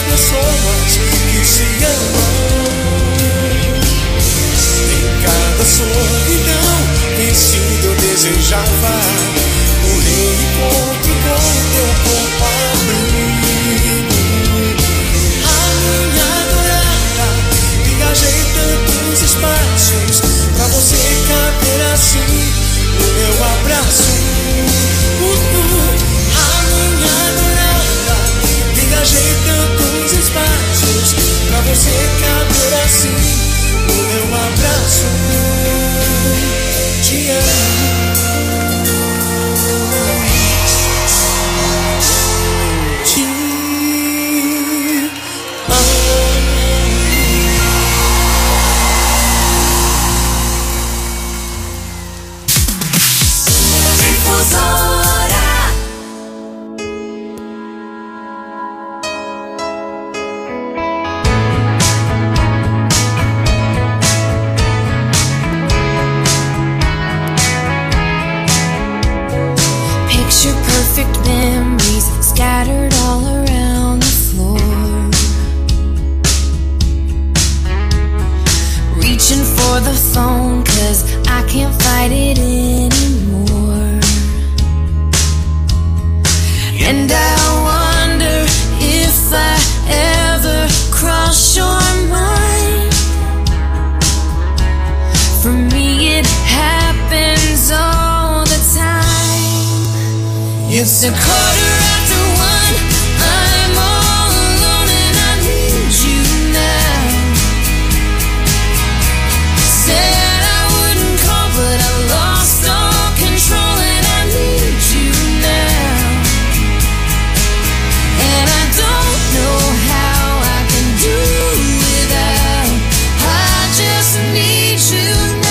pessoas que se amam. Em cada solidão vencido eu desejava um reencontro com teu corpo abrigo. A minha adorada, viajei tantos espaços pra você caber assim no meu abraço. A minha adorada, viajei tantos espaços pra você caber assim no meu abraço. Te amo. Perfect memories scattered all around the floor. Reaching for the phone 'cause I can't fight it anymore. And I wonder if I ever cross your mind. For me it happens all the time. It's a quarter after one, I'm all alone and I need you now. Said I wouldn't call but I lost all control and I need you now. And I don't know how I can do without, I just need you now.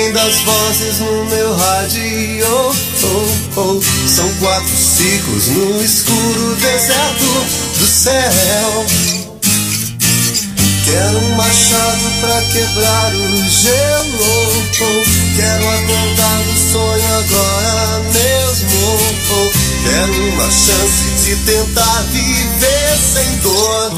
ouvem das vozes no meu rádio. São 4 ciclos no escuro deserto do céu. Quero um machado pra quebrar o gelo. Quero acordar do sonho agora mesmo. Quero uma chance de tentar viver sem dor.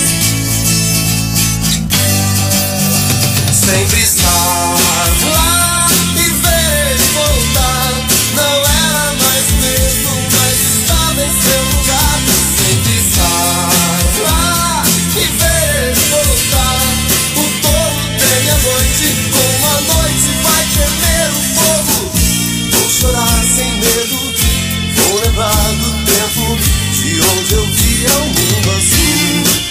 Sempre estar lá e ver voltar. Não era mais mesmo, mas estava em seu lugar. Sempre estar lá e ver voltar. O touro tem a noite, como a noite vai tremer o fogo. Vou chorar sem medo, vou lembrar do tempo de onde eu via o mundo azul.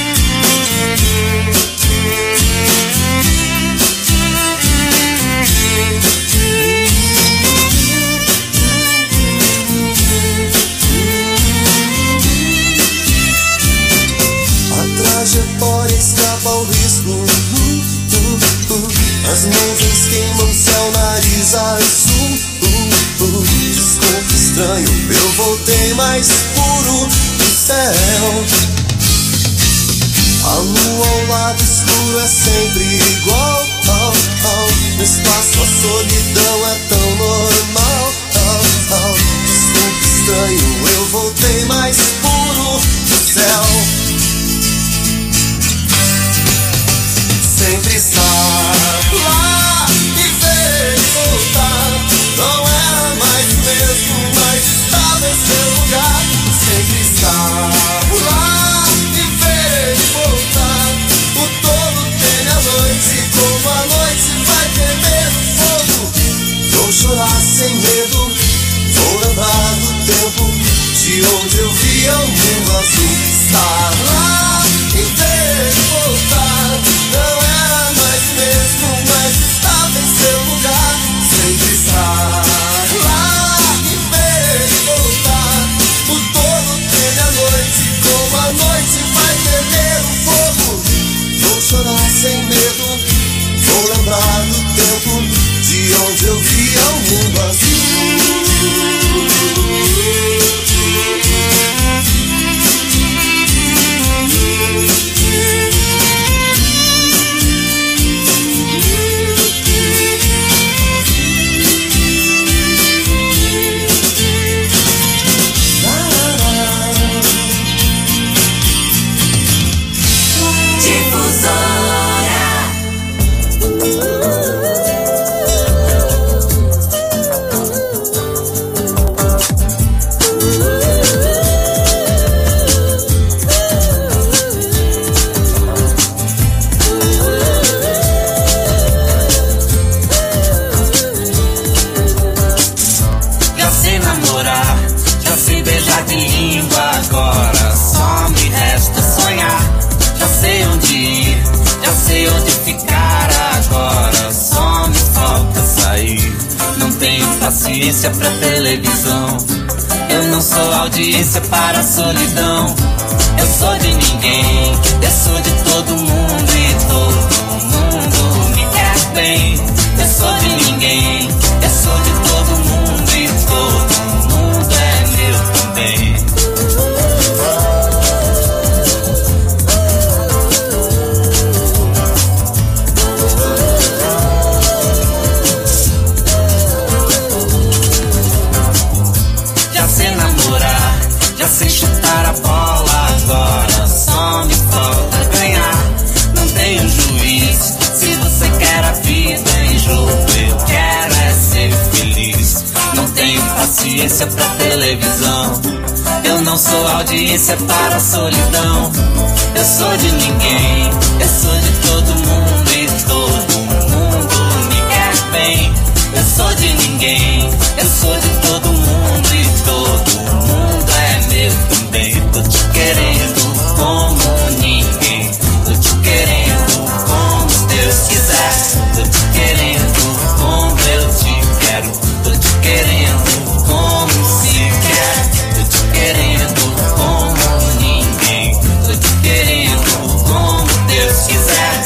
Trajetória escapa ao risco. As nuvens queimam céu, nariz azul. Desconto estranho, eu voltei mais puro do céu. A lua ao lado escuro é sempre igual. No espaço a solidão é tão normal. Desconto estranho, eu voltei mais puro do céu. Sempre estar lá e ver voltar. Não era mais mesmo, mas estava em seu lugar. Sempre estar lá e ver voltar. O tolo tem a noite, como a noite vai tremer o fogo. Vou chorar sem medo, vou lembrar do tempo de onde eu via o mundo azul. Estar lá e ver voltar. Não era mais mesmo, mas estava em seu lugar. Sempre estar lá e ver voltar. O tolo teme a noite, como a noite vai tremer o fogo. Vou chorar sem medo, vou lembrar do tempo de onde eu via o mundo azul. Paciência pra televisão. Eu não sou audiência para a solidão. Eu sou de ninguém, eu sou de todo mundo e todo mundo me quer bem. Eu sou de ninguém, eu sou de todo mundo e todo mundo é meu também. Já sei chutar a bola, agora só me falta ganhar. Não tenho juízo, se você quer a vida em jogo, eu quero é ser feliz. Não tenho paciência pra televisão. Eu não sou audiência para a solidão. Eu sou de ninguém, eu sou de todo mundo e todo mundo me quer bem. Eu sou de ninguém, eu sou de todo mundo e todo mundo é meu também. Tô te querendo como ninguém, tô te querendo como Deus quiser. Tô te querendo como eu te quero, tô te querendo como se quer. Tô te querendo como ninguém, tô te querendo como Deus quiser.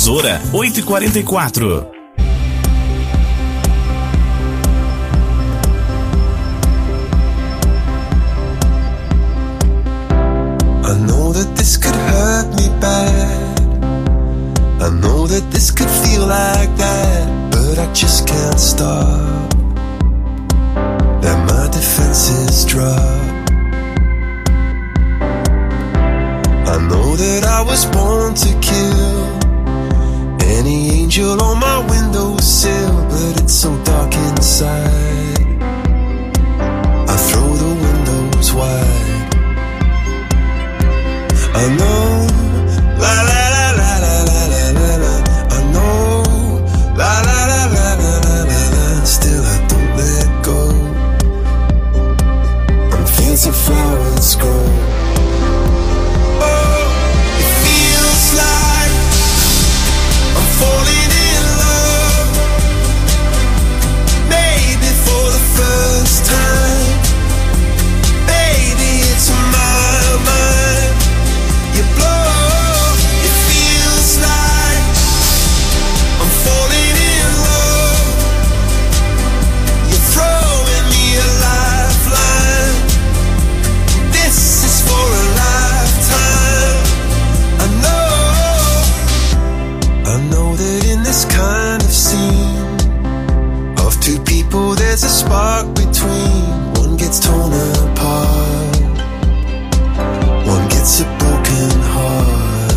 Difusora 8h44. I know that this could hurt me bad. I know that this could feel like that, but I just can't stop. That my defenses drop. I know that I was born to kill any angel on my windowsill, but it's so dark inside. I throw the windows wide. I know, la la la la la la la la la. I know, la la la la la la la la. Still I don't let go. And fields of flowers grow. Oh, it feels like I'm falling in love. Maybe for the first time. Baby, it's on my mind. You blow, it feels like I'm falling in love. You're throwing me a lifeline. This is for a lifetime. I know that in this kind of scene of two people there's a spark between. One gets torn apart, one gets a broken heart.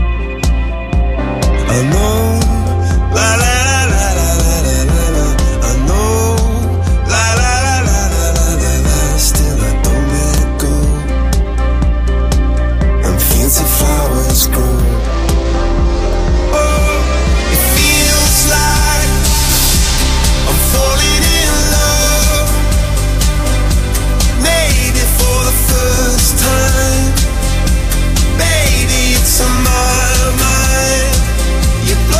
I know, la la la la la la la la. I know, la la la la la la la la. Still I don't let go. And fields of flowers grow. Oh, it feels like I'm falling in love. Maybe for the first time. Baby, it's on my mind. You blow.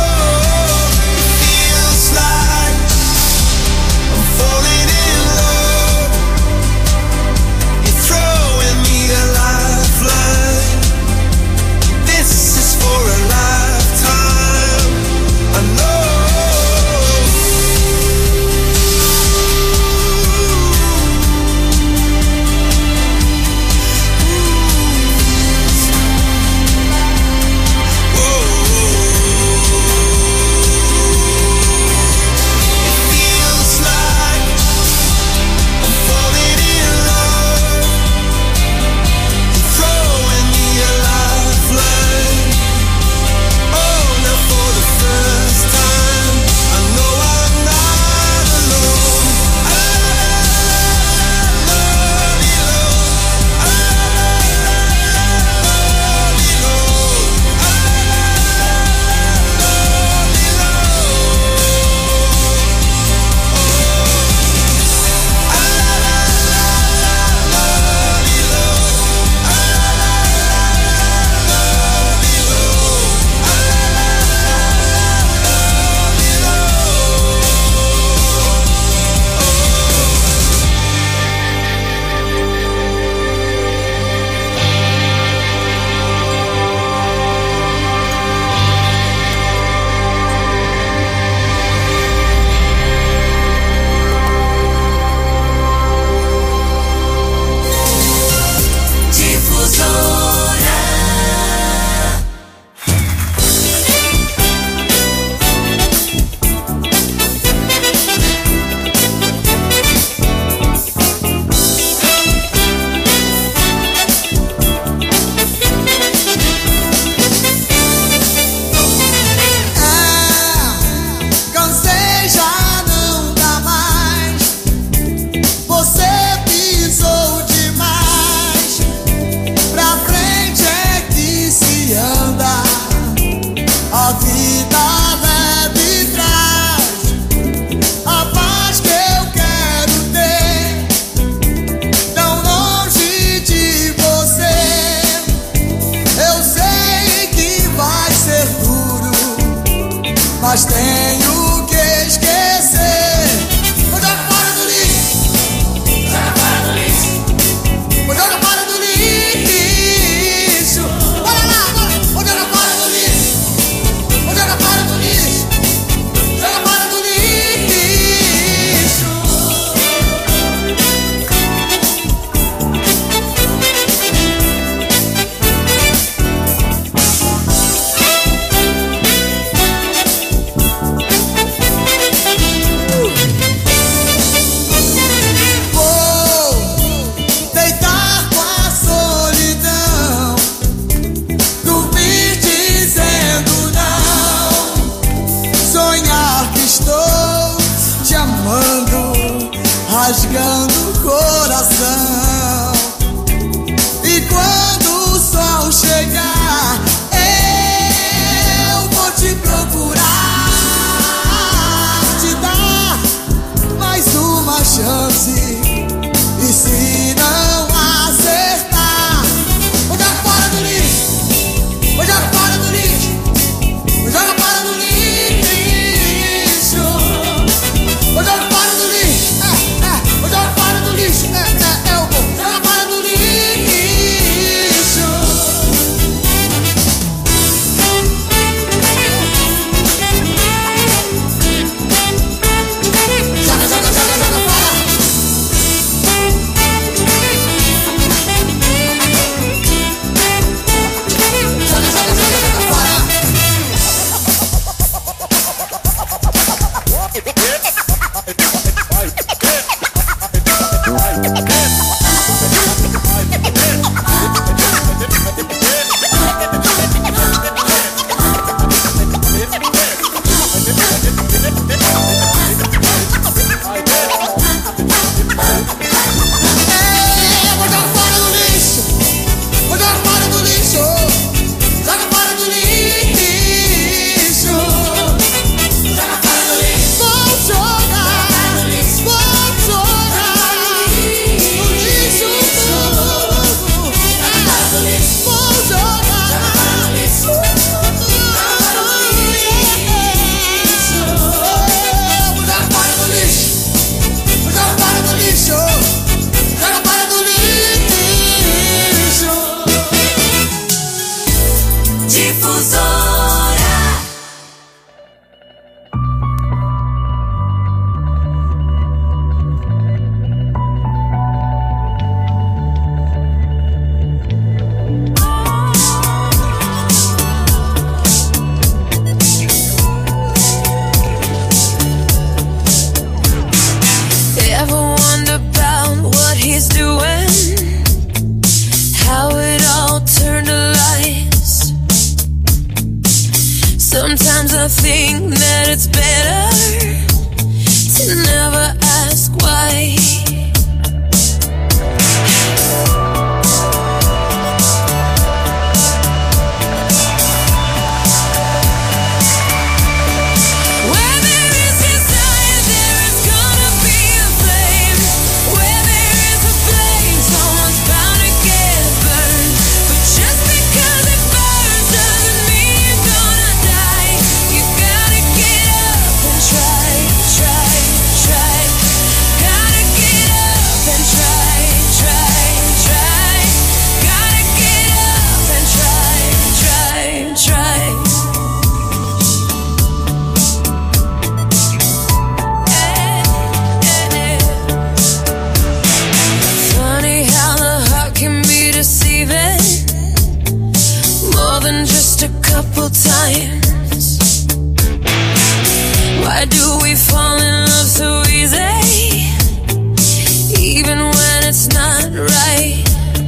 minds. Why do we fall in love so easy, even when it's not right?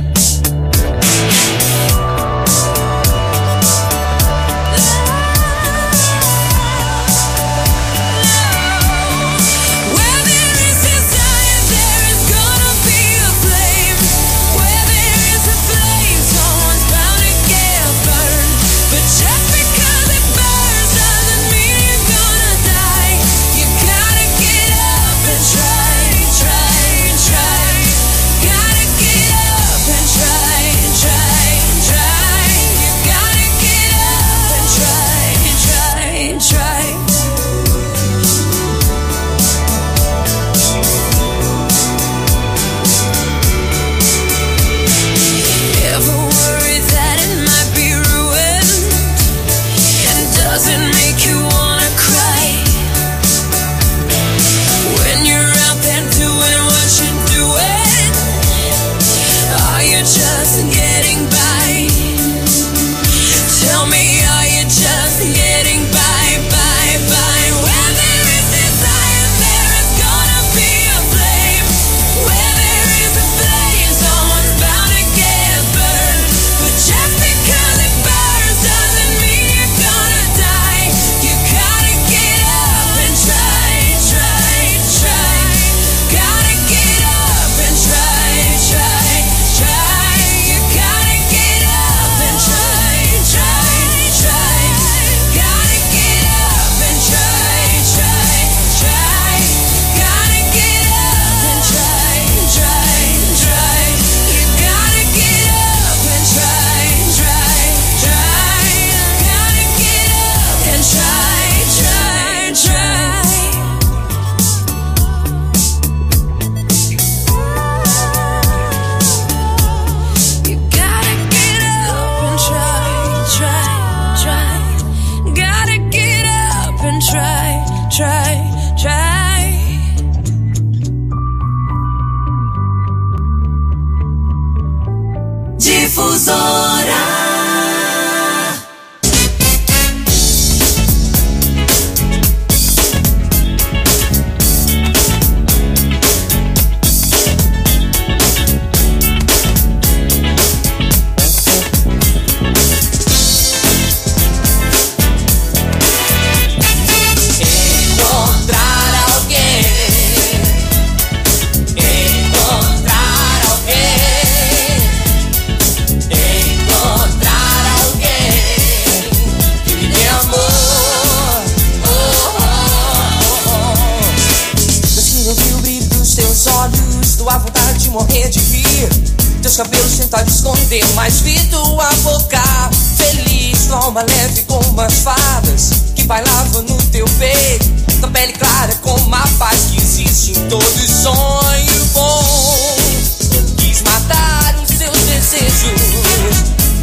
Mas vi tua boca feliz, tua alma leve como as fadas que bailavam no teu peito, tua pele clara como a paz que existe em todo sonho bom. Quis matar os seus desejos,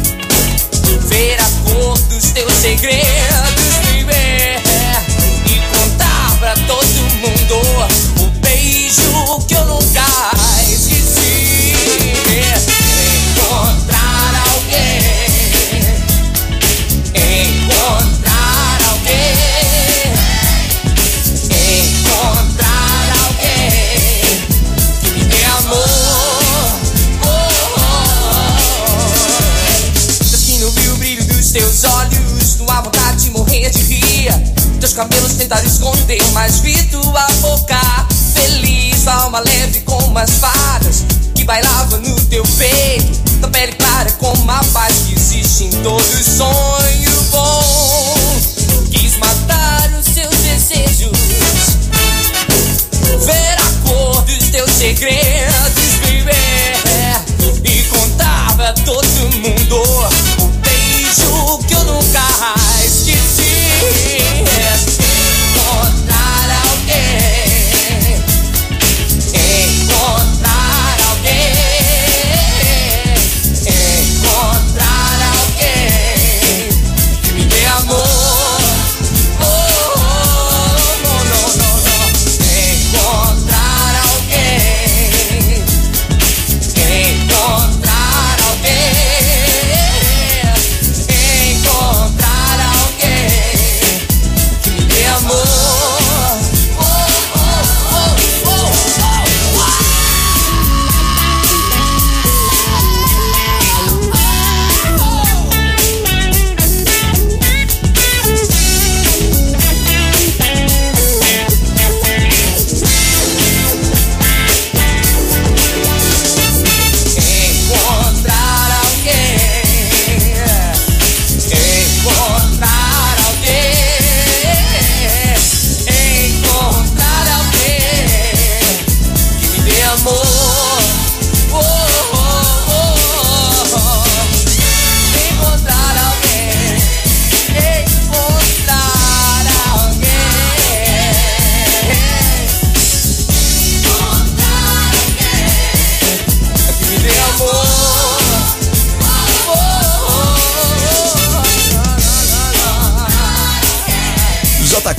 ver a cor dos teus segredos, viver e contar pra todo mundo o beijo que eu nunca esqueci. Encontrar alguém que me dê amor. Destino viu o brilho dos teus olhos, tua vontade de morrer de rir. Teus cabelos tentaram esconder, mas vi tua boca feliz, tua alma leve como as fadas que bailava no teu peito, tua pele clara como a paz que existe em todo sonho bom. Quis matar os seus desejos, ver a cor dos teus segredos, viver e contar pra todo mundo o beijo que eu nunca esqueci. Encontrar alguém, encontrar alguém, encontrar alguém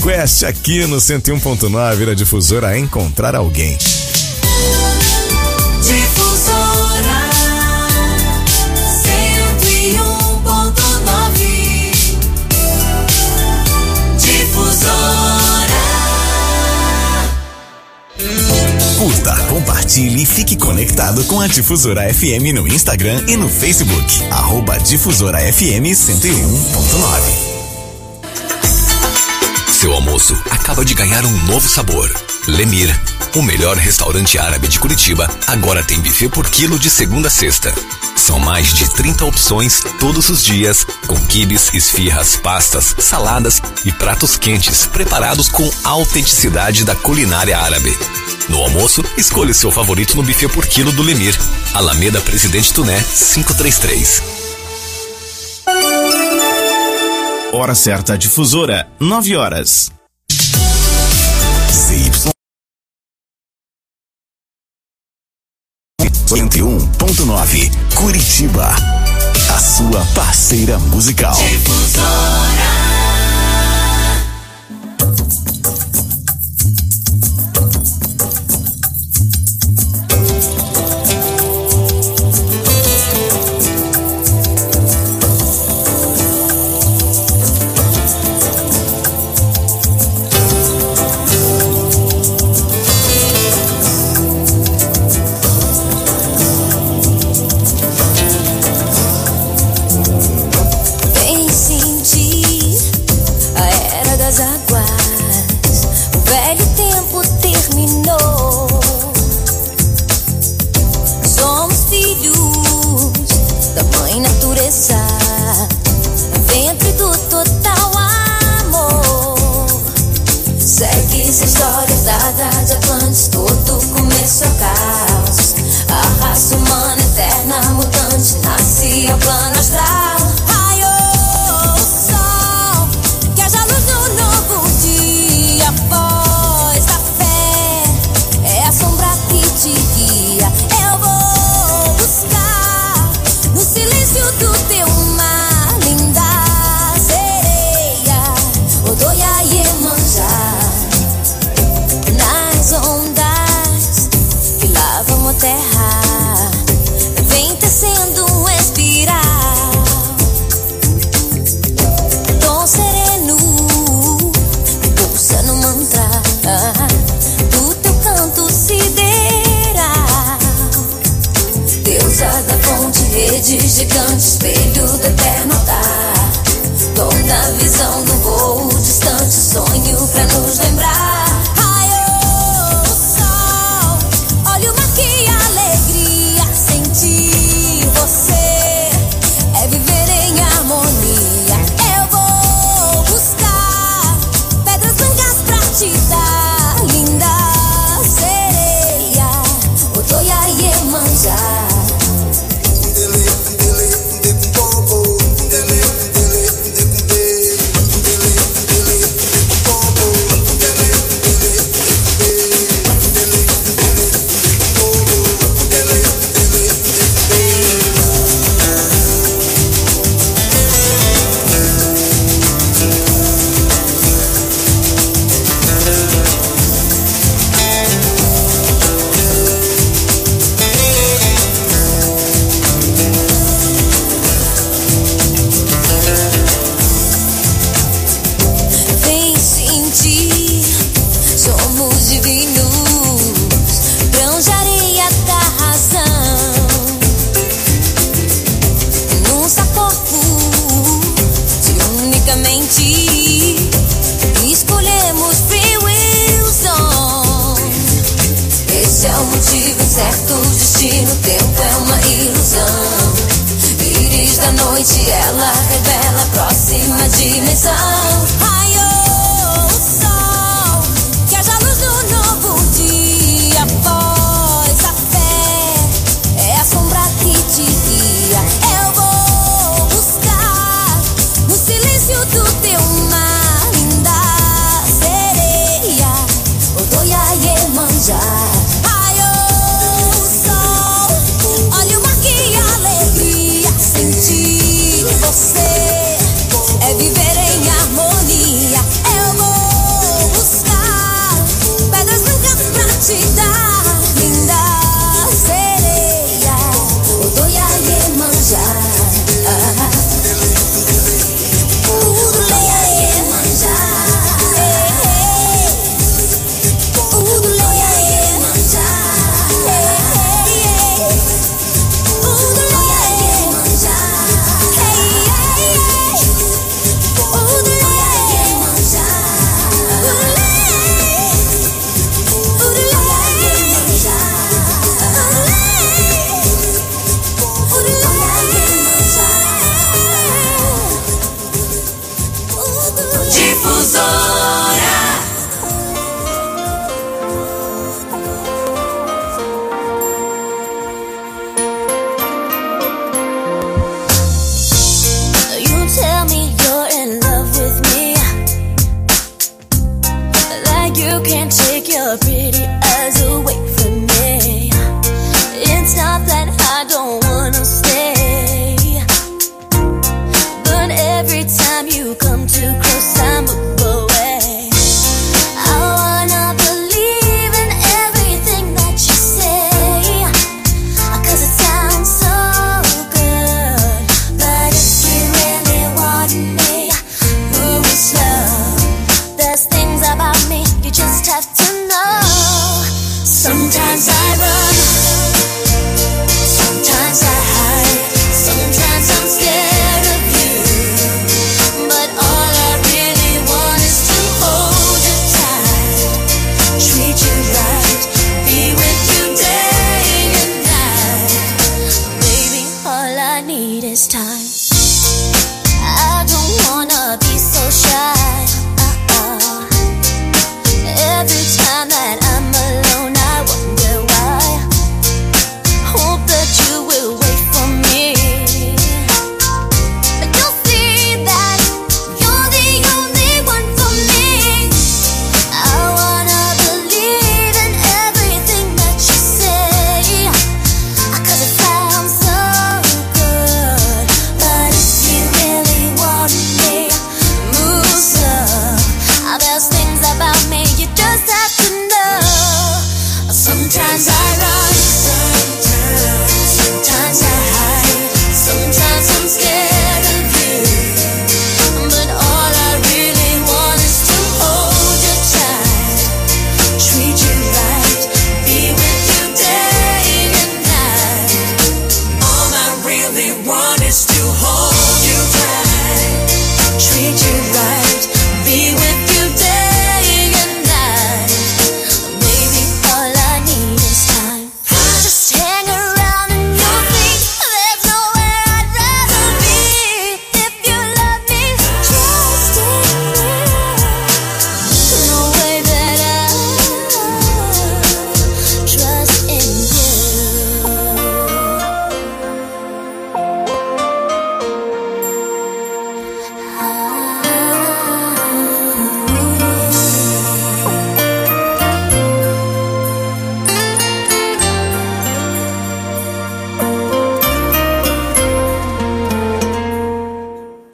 Quest aqui no 101.9 da Difusora a encontrar alguém. Difusora 101.9. Difusora. Curta, compartilhe e fique conectado com a Difusora FM no Instagram e no Facebook. @Difusora FM 101.9. Seu almoço acaba de ganhar um novo sabor. Lemir, o melhor restaurante árabe de Curitiba, agora tem buffet por quilo de segunda a sexta. São mais de 30 opções todos os dias, com quibes, esfirras, pastas, saladas e pratos quentes, preparados com a autenticidade da culinária árabe. No almoço, escolha o seu favorito no buffet por quilo do Lemir. Alameda Presidente Tuné, 533. Hora certa, Difusora, 9 horas. CY 101.9 Curitiba, a sua parceira musical. Difusora. Você é viver em harmonia. Eu vou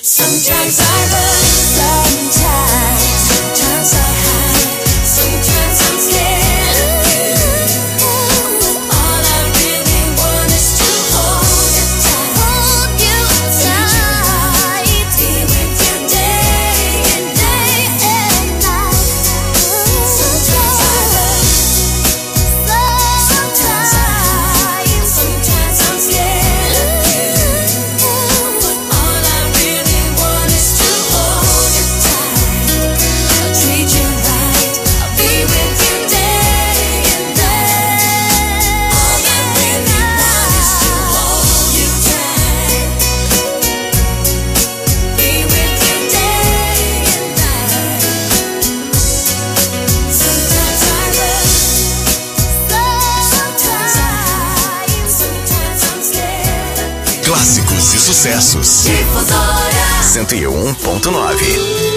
Sometimes I run, sometimes I hide, sometimes I'm scared of you. All I really want is to hold you tight, be with you day and night. Sometimes I run, sometimes I hide, sometimes I'm scared of you. But all I really want is to hold you tight. I'll treat you right, I'll be with you day and night. All I really want is to hold you tight, be with you day and night. Sometimes I run, sometimes I'm scared of you. Clássicos e sucessos. Difusora 101.9.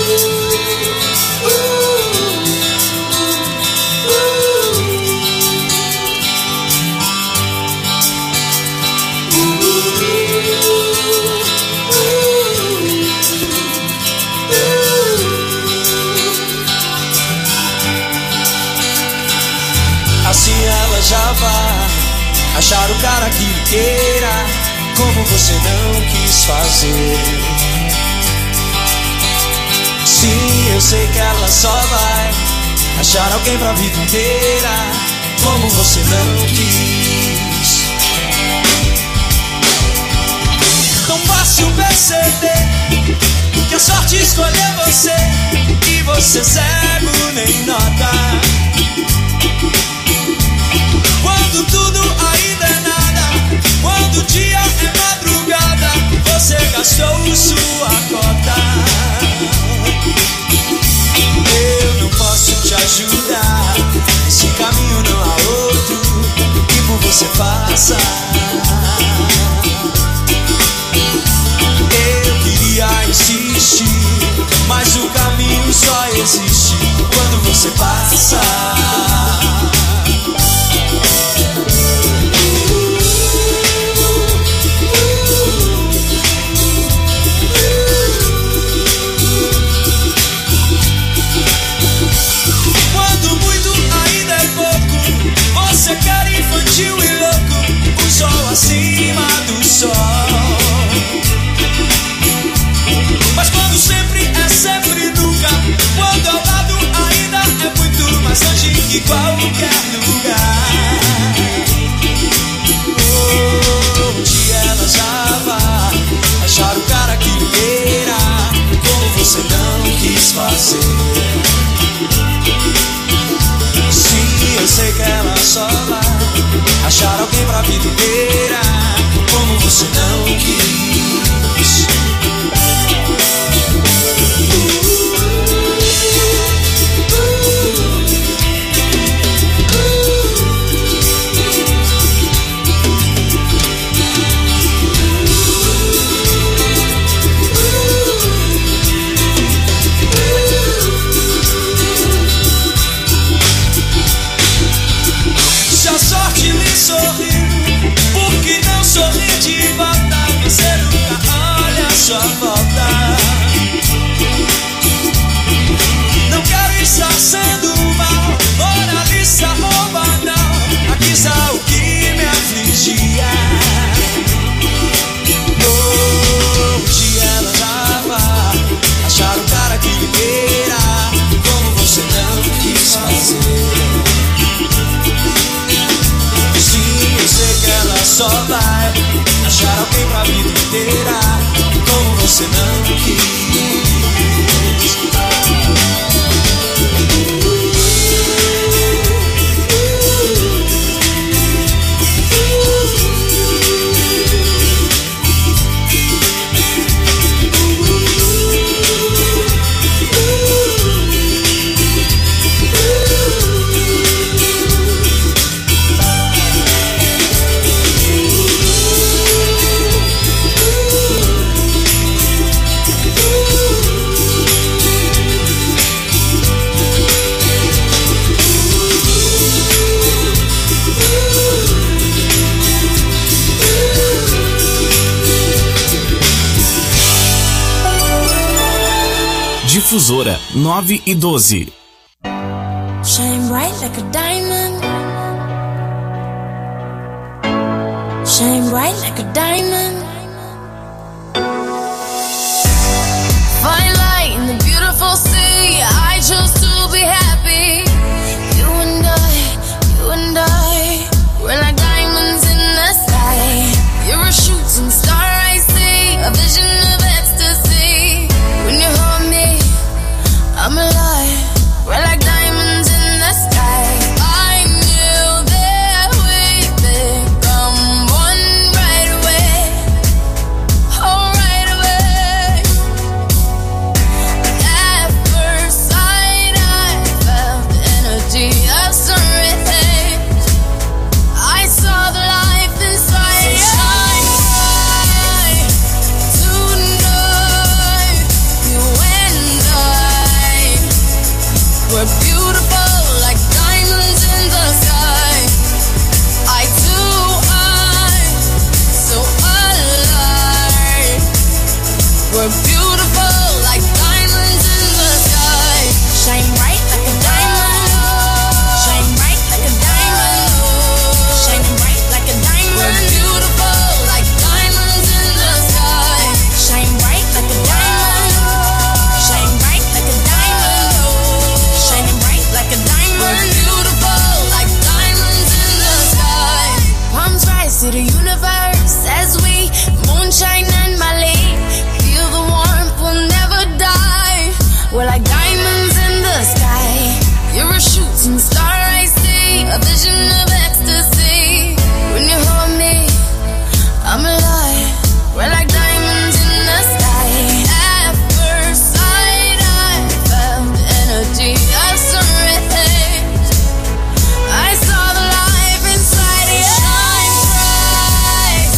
Assim ela já vai achar o cara que lhe queira, como você não quis fazer. Sim, eu sei que ela só vai achar alguém pra vida inteira, como você não quis. Tão fácil perceber que a sorte escolheu você, e você cego nem nota. Quando tudo ainda é nada, quando o dia é madrugada, você gastou sua cota. Eu não posso te ajudar, esse caminho não há outro que por você faça. Eu queria insistir, mas o caminho só existe quando você passa. Você quer infantil e louco, o sol acima do sol. Mas quando sempre é sempre nunca, quando ao lado ainda é muito mais longe que qualquer lugar. Onde ela já vai achar o cara que lhe queira, como você não quis fazer. Sim, eu sei que ela só vai achar alguém pra vida inteira, como você não quis. Se a sorte lhe sorriu, por que não sorrir de volta? Você nunca olha a sua volta. Não quero estar sendo mal, moralista ou banal, aqui está o que me afligia. Hoje ela já vai achar o cara que lhe queira, como você não quis fazer. Sim, eu sei que ela só vai achar alguém pra vida inteira, como você não quis. Difusora 9 e 12. Shine bright like a diamond. Shine bright like a diamond. Find light in the beautiful sea. I chose to be happy. You and I, we're like diamonds in the sky. You're a shooting star I see, a vision of ecstasy. When you hold me, I'm alive. We're like diamonds in the sky. I knew that we'd become one right away. Oh, right away. At first sight, I felt the energy of something. I saw the life inside. So shine bright tonight. You and I, we're beautiful like diamonds in the sky. Eye to eye, so alive. We're beautiful like diamonds in the sky. Shine bright like a diamond. Shine bright like a diamond. Shining bright like a diamond. We're beautiful like diamonds in the sky. Shine bright like a diamond. Shine bright like a diamond. Shining bright like a diamond. We're beautiful like diamonds in the sky. Palms rise to the universe as we moonshine and Mali. Feel the warmth, we'll never die. We're like diamonds in the sky. You're a shooting star I see, a vision of ecstasy. When you hold me, I'm alive. We're like diamonds in the sky. At first sight, I felt the energy of something. I saw the life inside you. Shine bright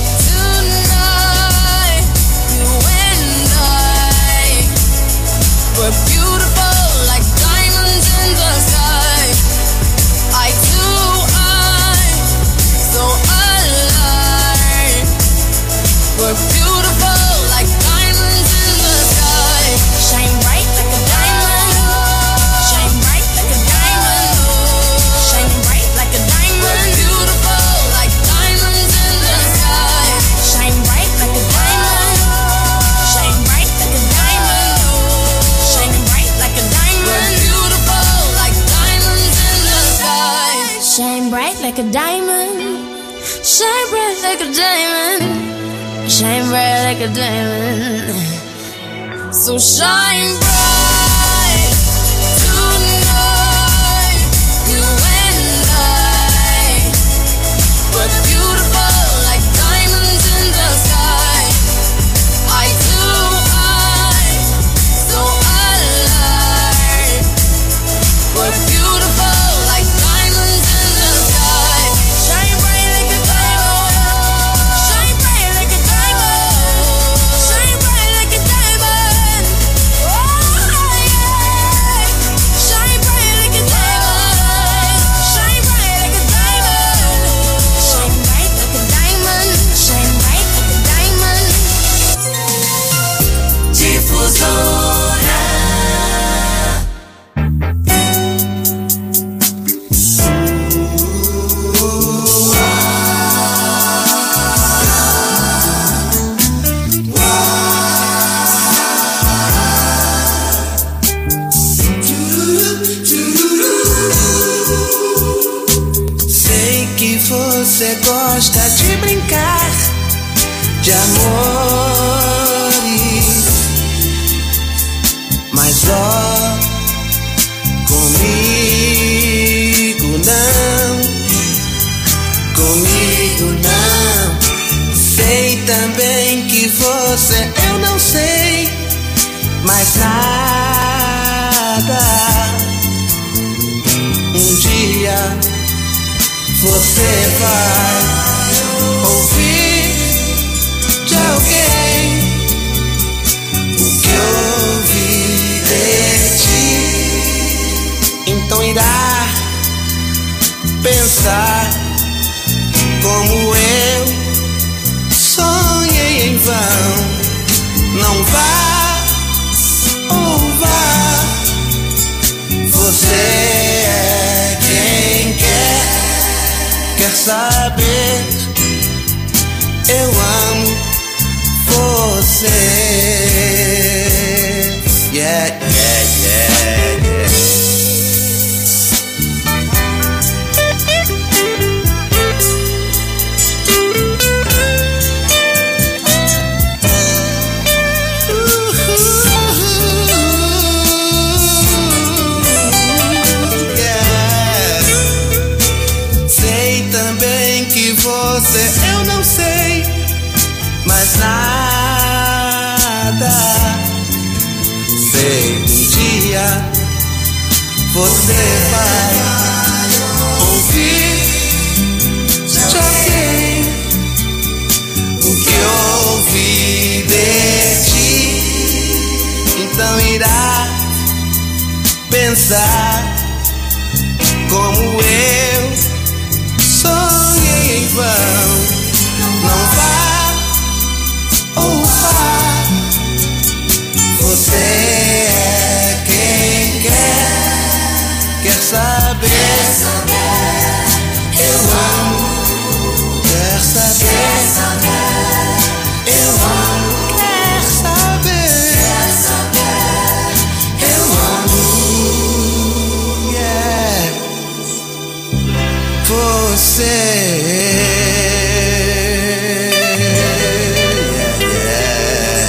tonight. You and I, we're beautiful like diamonds in the sky. Eye to eye, so alive. We're beautiful like diamonds in the sky. Shine bright like a diamond. Shine bright like a diamond. Shining bright like a diamond. We're beautiful like diamonds in the sky. Shine bright like a diamond. Shine bright like a diamond. Shining bright like a diamond. We're beautiful like diamonds in the sky. Shine bright like a diamond. Shine bright like a diamond. Shine bright like a diamond. So shine bright tonight. You and I, we're beautiful like diamonds in the sky. Eye to eye, so alive. We're beautiful like diamonds in the sky. Shine bright like a diamond. Shine bright like a diamond. Shine bright like a diamond. Oh yeah. Shine bright like a diamond. Shine bright like a diamond. Shine bright like a diamond. Shine bright like a diamond. Difusora. Sei que você gosta de brincar de amores, mas ó, comigo não, comigo não. Sei também que você, eu não sei mais nada. Um dia você vai ouvir de alguém o que ouvi de ti. Então irá pensar como eu sonhei em vão. Não vá ou vá. Você é quem quer saber. Eu amo você. Yeah, yeah, yeah, yeah. Você, eu não sei mais nada. Sei que um dia você vai ouvir de alguém o que eu ouvi de ti. Então irá pensar como eu sonhei em vão. Não vá ou vá. Você é quem quer saber. Eu amo. Quer saber. Eu amo. Quer saber. Eu amo. Yeah. Você.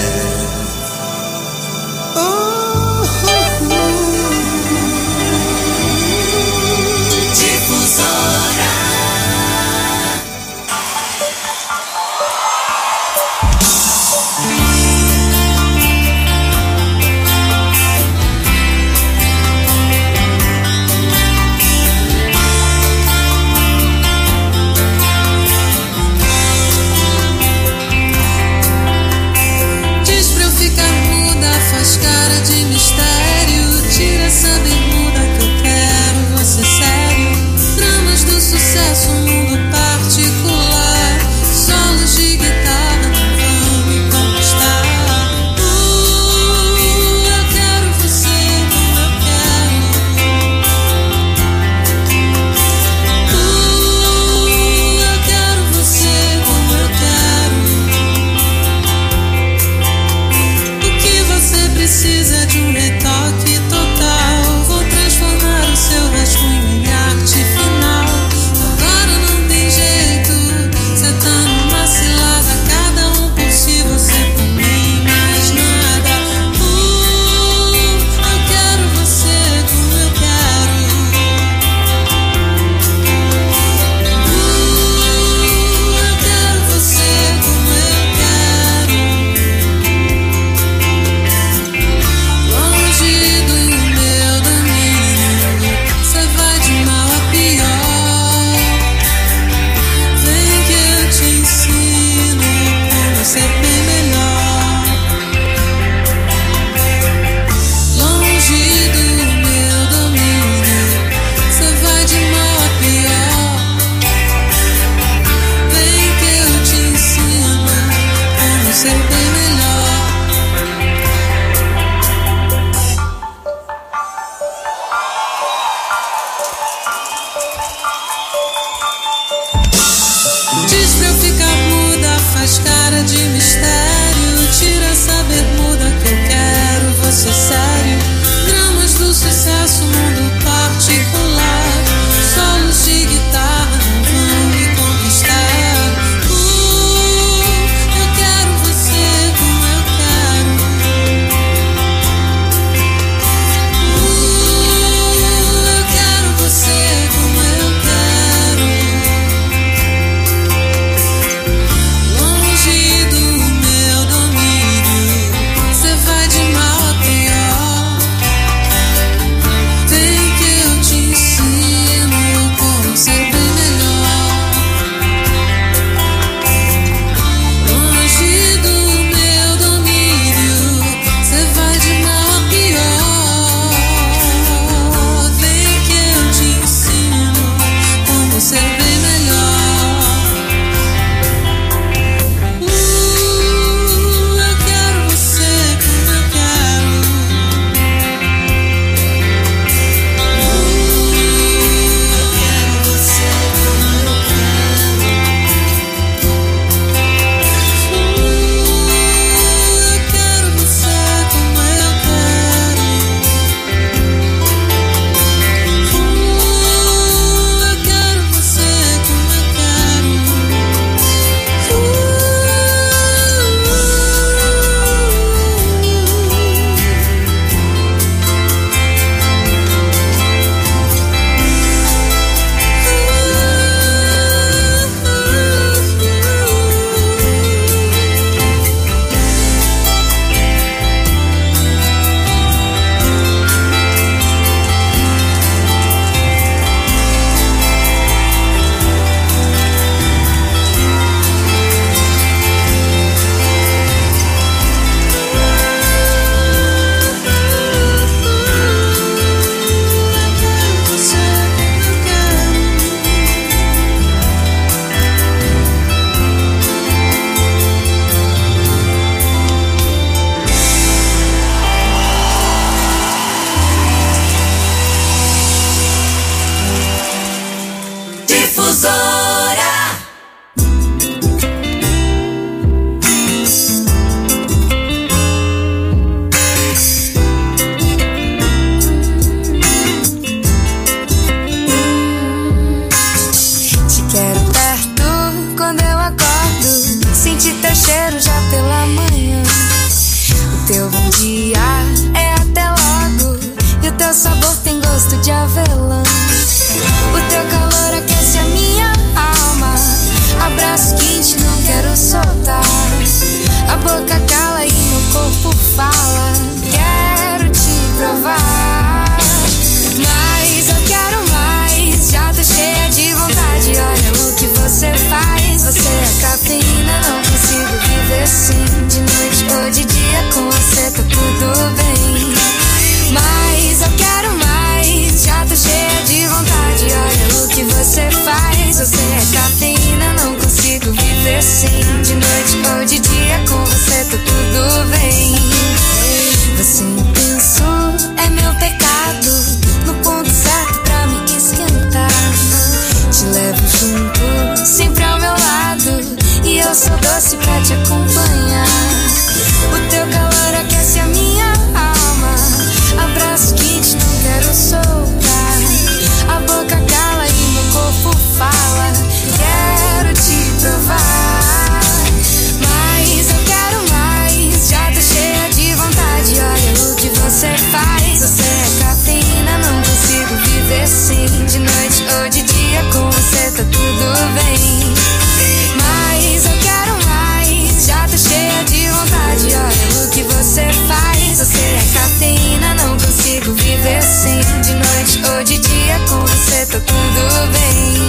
teu bom dia é até logo, e o teu sabor tem gosto de avelã. O teu calor aquece a minha alma, abraço quente, não quero soltar. A boca cala e meu corpo fala, quero te provar. Mas eu quero mais, já tô cheia de vontade. Olha o que você faz, você é cafeína, não consigo viver sem. De noite ou de dia com você tá tudo bem. Mas eu quero mais, já tô cheia de vontade. Olha o que você faz, você é cafeína, não consigo viver sem. De noite ou de dia com você tá tudo bem. Você intenso é meu pecado, no ponto certo pra me esquentar. Te levo junto, sempre ao meu lado, e eu sou doce pra te acompanhar. O teu calor aquece a minha alma, abraço quente, não quero soltar. A boca cala e meu corpo fala, quero te provar. Mas eu quero mais, já tô cheia de vontade. Olha o que você faz, você é cafeína, não consigo viver sem. De noite ou de dia com você tá tudo bem. Mas eu quero mais, já tô cheia de vontade. Olha o que você faz, você é cafeína, não consigo viver sem. De noite ou de dia com você tá tudo bem.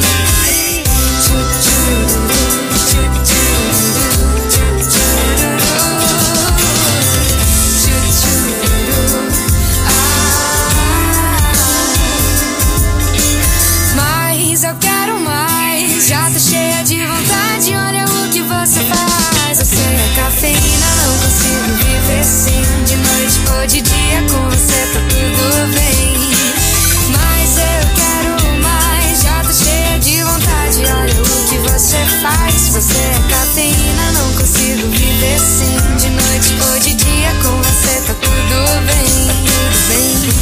Mas eu quero mais, já tô cheia de vontade. Olha o que você faz, você é cafeína, não consigo viver sem. De noite ou de dia com você tá tudo bem. Mas eu quero mais, já tô cheia de vontade. Olha o que você faz, você é cafeína, não consigo viver sem. De noite ou de dia com você tá tudo bem, tudo bem.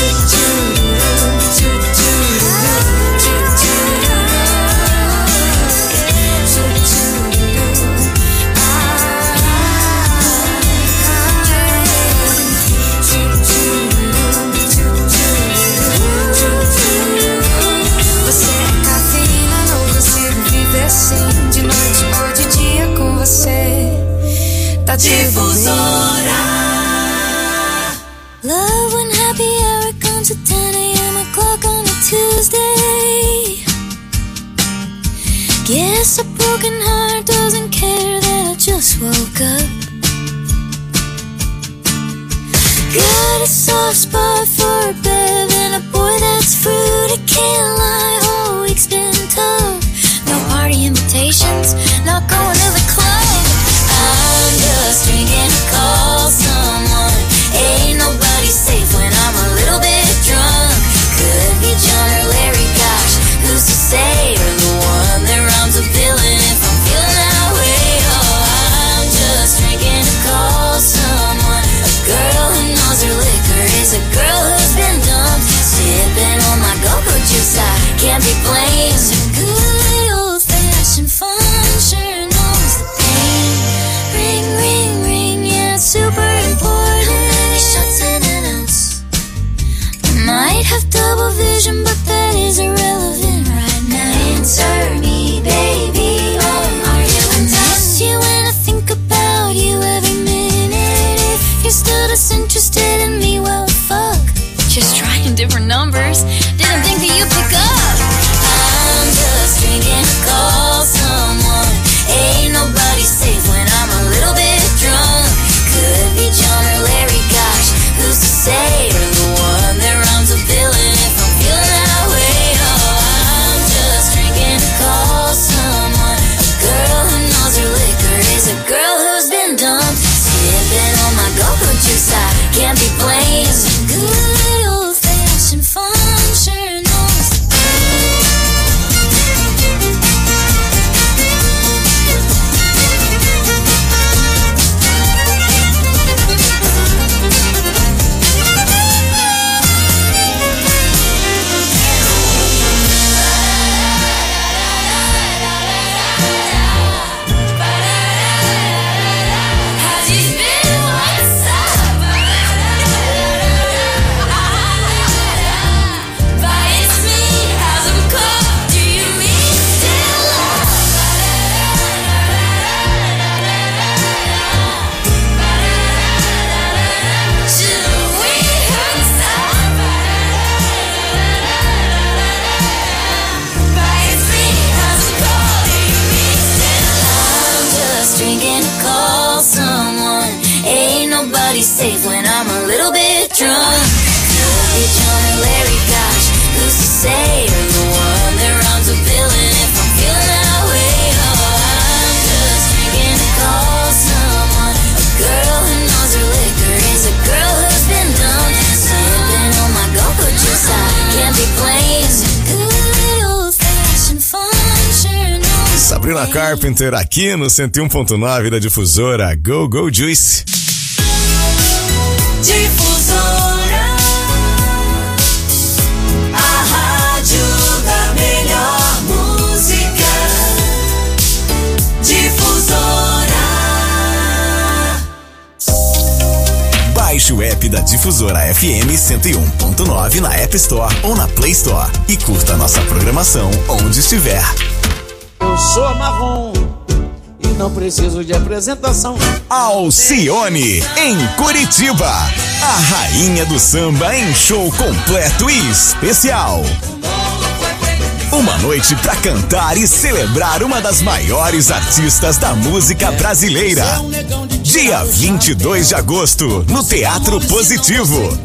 Você é cafeína, não consigo viver sem. De noite ou de dia com você tá Difusora. Love when happy hour comes at 10 a.m. o'clock on a Tuesday. Guess a broken heart doesn't care that I just woke up. Got a soft spot for a bev and a boy that's fruity, can't lie, whole week's been tough. No party invitations, not going to the club. I'm just drinking to call someone. Ain't nobody safe when I'm a little bit drunk. Could be John or Larry, gosh, who's to say? Or the one that rhymes a villain if I'm feeling that way. Oh, I'm just drinking to call someone. A girl who knows her liquor is a girl who's been dumped. Sipping on my go-go juice, I can't be blamed. Some good old-fashioned fun sure knows the pain. Ring, ring, ring, yeah, it's super important. How many shots in an ounce? I might have double vision, but that is irrelevant right now. Answer me, baby, are you in town? I miss you and I think about you every minute. If you're still disinterested in me, well, fuck. Just trying different numbers. Didn't think that you'd pick up. I'm just drinking to call someone. Ain't nobody safe when I'm a little bit drunk. Could be John or Larry, gosh, who's to say? Or the one that rhymes a villain if I'm feeling that way. Oh, I'm just drinking to call someone. A girl who knows her liquor is a girl who's been dumped. Sipping on my go-go juice, I can't be blamed. Some good old-fashioned fun sure knows the pain. How do you feel? What's up? nobody's safe when I'm a little bit drunk. Hey, John and Larry, gosh, who's to say you're the one that runs a villain if I'm feeling that way? Oh, I'm just drinking to call someone. A girl who knows her liquor is a girl who's been done. Sipping on my go-go juice, I can't be playing some good old-fashioned fun. Sure knows. Sabrina Carpenter aqui no 101.9 da Difusora Go Go Juice. Difusora, a rádio da melhor música. Difusora. Baixe o app da Difusora FM 101.9 na App Store ou na Play Store e curta nossa programação onde estiver. Eu sou marrom e não preciso de apresentação. Alcione, em Curitiba. A rainha do samba em show completo e especial. Uma noite pra cantar e celebrar uma das maiores artistas da música brasileira. Dia 22 de agosto, no Teatro Positivo.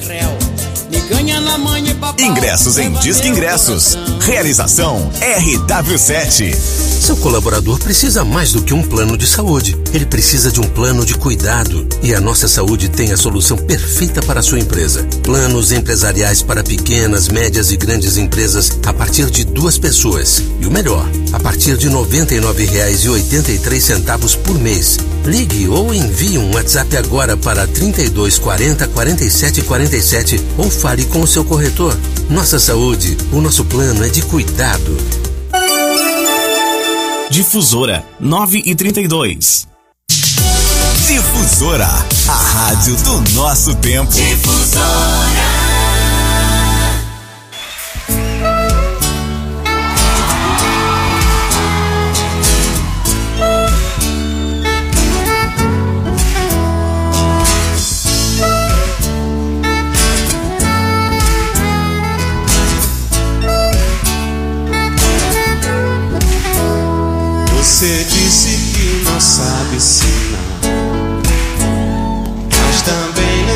Ingressos em Disque Ingressos. Realização RW7. Seu colaborador precisa mais do que um plano de saúde. Ele precisa de um plano de cuidado. E a Nossa Saúde tem a solução perfeita para a sua empresa. Planos empresariais para pequenas, médias e grandes empresas a partir de 2 pessoas. E o melhor, a partir de R$ 99,83 por mês. Ligue ou envie um WhatsApp agora para 32 40 47 47 ou fale com o seu corretor. Nossa Saúde, o nosso plano é de cuidado. Difusora 9h32. Difusora, a rádio do nosso tempo. Difusora.